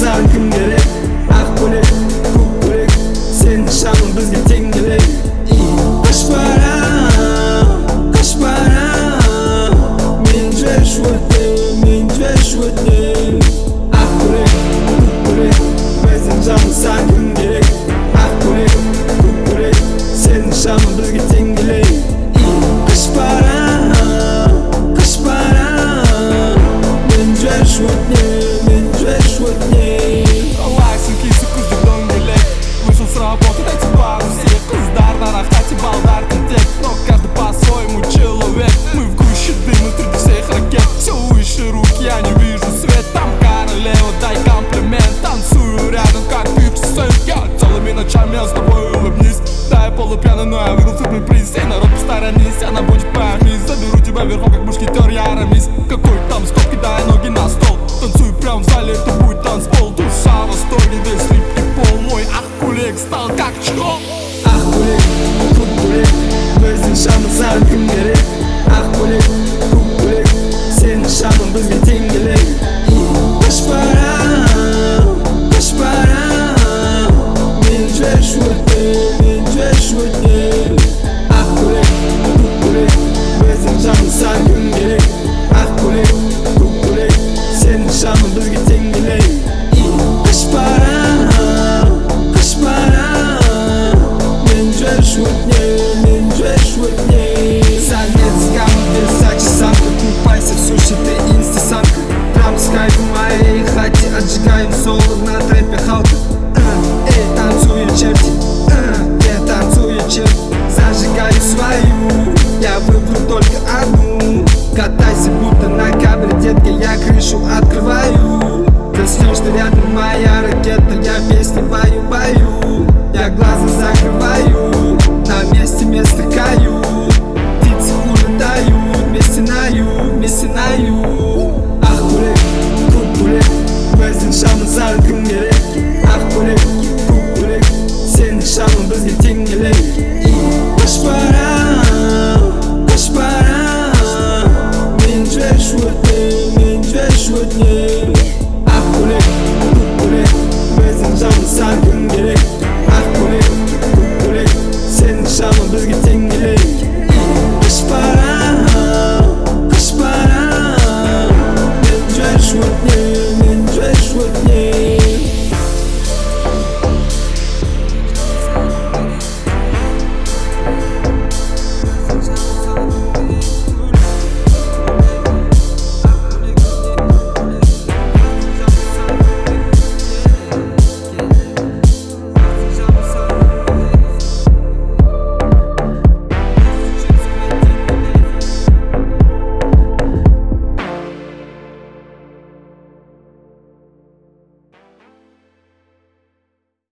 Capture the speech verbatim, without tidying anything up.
sağın kim gerek. Ақ бөлек, көк бөлек, сенің шамың бізге тең келек. Қыш барам, қыш барам, мен жіберші өтінем, мен жіберші өтінем. Ақ бөлек, көк бөлек, біздің жаның саған кім керек. Ақ бөлек, көк бөлек, сенің шамың бізге тең келек. Қыш барам, қыш барам, мен жіберші өтінем, мен жіберші өтінем. Лайксың кейсі күздің дөңгелек, вышел с работы, дайте пару всех. Қыздар нарахать и балдар контент, но каждый по-своему человек. Мы в гуще дыма среди всех ракет, все выше рук, я не вижу свет. Там королева, дай комплимент, танцую рядом, как фифти сент. Я целыми ночами с тобой улыбнись, дай полупьяный, но я выиграл цветный приз. Эй, народ, посторонись, она будет поймись. Заберу тебя верхом, как мушкетер, я рамис. Какой там стоп, кидай ноги на стол, танцуй прям в зале, это будет танцпол. Душа в восторге, весь липкий пол. Мой ах-кулек стал как чехол. Ақ бөлек, көк бөлек, біздің шамың саған кім керек. Ақ бөлек, көк бөлек, сенің шамың бізге тең келек. Қыш барам, қыш барам, мен жіберші өтінем, мен жіберші өтінем. Ақ бөлек, көк бөлек, біздің шамың саған кім керек. Ақ бөлек, көк бөлек, сенің шамың бізге тең келек. Қыш барам, қыш барам, мен жіберші өтінем, мен жіберші өтінем. Заметка, Версаче, самка, купайся в суши, ты инстасамка. Прям с кайфом в моей хате, отжигаем соло на трэпе халка. Эй, танцуют черти, я танцую черт, зажигаю свою, я выберу только одну. Катайся будто на кабре, детка, я крышу открываю. Заснешь ты рядом, моя ракета, я песни баю-баю. Я глаза закрываю, на месте место каю. Птицы улетают, вместе наю, вместе наю. Ақ бөлек, көк бөлек, біздің шамың саған кім керек.